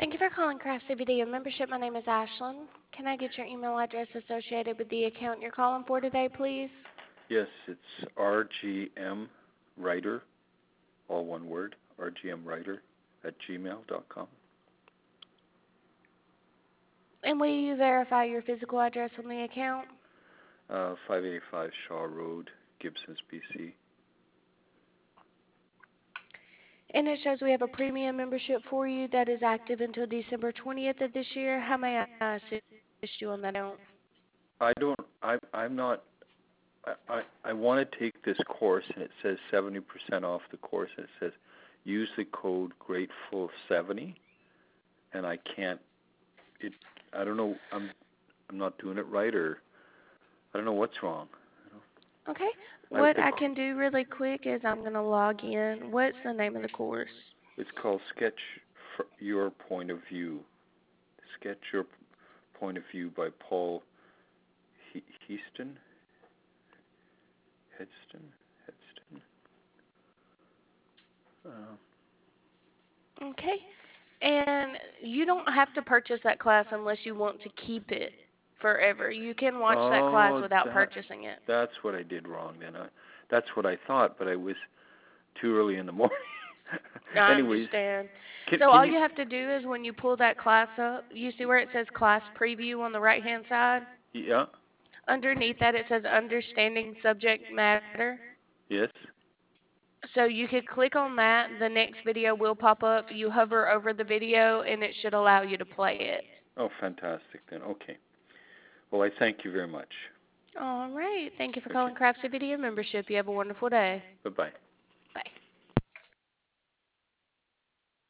Thank you for calling Craft CBD membership. My name is Ashlyn. Can I get your email address associated with the account you're calling for today, please? Yes, it's RGM Writer, all one word, rgmwriter@gmail.com. And will you verify your physical address on the account? 585 Shaw Road, Gibsons, BC. And it shows we have a premium membership for you that is active until December 20th of this year. How may I assist you on that account? I'm not, I want to take this course, and it says 70% off the course, and it says use the code Grateful70, and I can't, I don't know, I'm not doing it right, or I don't know what's wrong. Okay. What I can do really quick is I'm going to log in. What's the name of the course? It's called Sketch Your Point of View. Sketch Your Point of View by Paul Hedston. Okay. And you don't have to purchase that class unless you want to keep it forever. You can watch that class without purchasing it. That's what I did wrong then. That's what I thought, but I was too early in the morning. I Anyways, understand. So all you have to do is when you pull that class up, you see where it says class preview on the right-hand side? Yeah. Underneath that it says understanding subject matter. Yes. So you could click on that. The next video will pop up. You hover over the video, and it should allow you to play it. Oh, fantastic then. Okay. Well, I thank you very much. All right. Thank you for calling Craft CBD membership. You have a wonderful day. Bye-bye.